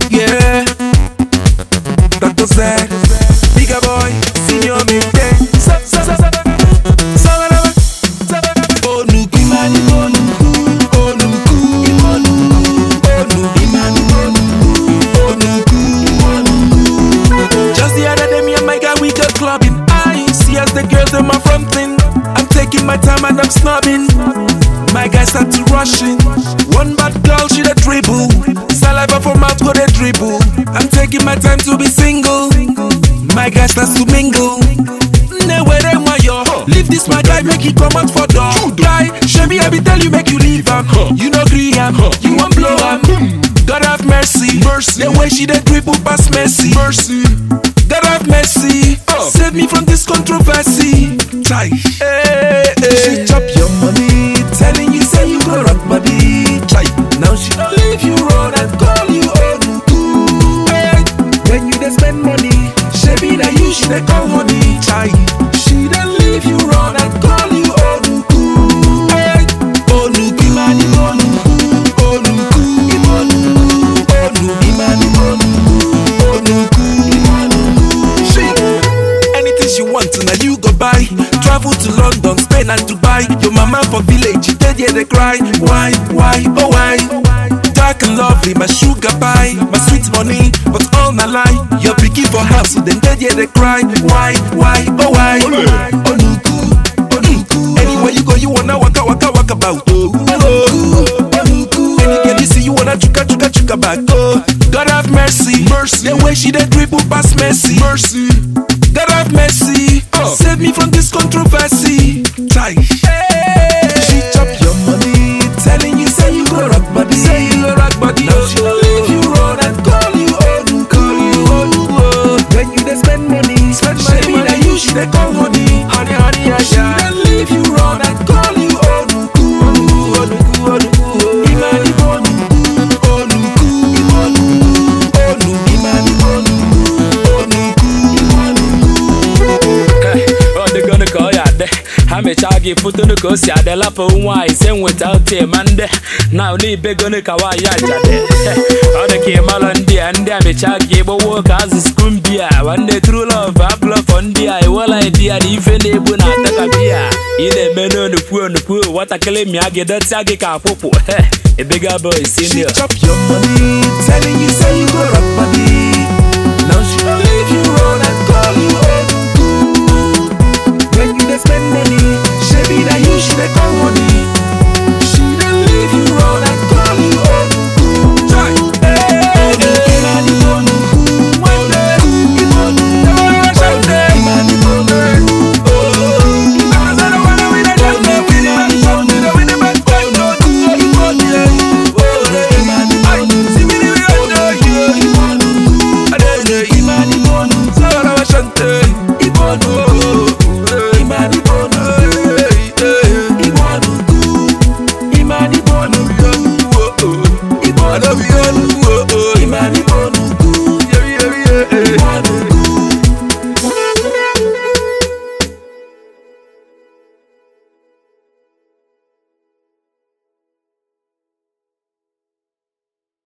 Yeah, Dr. Z, bigger boy, senior me. Just the other day, me and my guy we got clubbing. I see as the girls in my front thing. I'm taking my time and I'm snubbing. My guy start to rushing. One bad girl, she the dribble. Saliva from mouth go the dribble. I'm taking my time to be single. My guy starts to mingle. Leave this my guy, make he come out for door. Guy, show me every tell you make you leave him. You no gree him, you won't blow him. God have mercy, mercy. The way she the dribble pass mercy, mercy. God have mercy, save me from this controversy. Chai, hey, hey. She chop your money, telling you say you go rock body. Chai, now she leave you run and call you Onuku. Hey, when you dey spend money, she be that you she dey call honey. Chai, she dey leave you run and call you Onuku. Hey, Onuku, Imani Onuku, Onuku, Onuku, Onuku, Imani Onuku, Onuku, Imani. Anything she want to now you go buy. Travel to London, Spain and Dubai. Your mama for village, she dead yeah they cry. Why, oh why? Dark and lovely, my sugar pie, my sweet honey, but all my life. You're picky for house, so then dead yeah they cry. Why, oh why? Onuku, Onuku. Anywhere you go, you wanna waka about. Onuku. Any girl you see, you wanna chuka back. Oh, God have mercy, mercy. The way she dey dribble pass mercy, mercy. God have mercy, save me from this controversy. Chai. Hey. She chop your money, telling you say you go rock body. Say you go rock body. Now she leave you run and call you Onuku. When you dey spend money, that you she dey call honey. Honey, yeah. She dey leave you run and call you Onuku. Imani Onuku, Onuku, Imani I'm a chagi put on the coast, ya de la po why, same without a mande. Now, need big on the kawaii. On the Kimalandi and damn a chagi, but work as a spoon beer. One day true love, I bluff on the eye, well idea, even a buna takabia. In a men on the poor, what I claim me, I get that sagi popo. A bigger boy, senior. Chop your money, telling you say you go rock body. Now she leave you run and call you Onuku. When you dey spend money, she be that you she dey call honey. She dey leave you run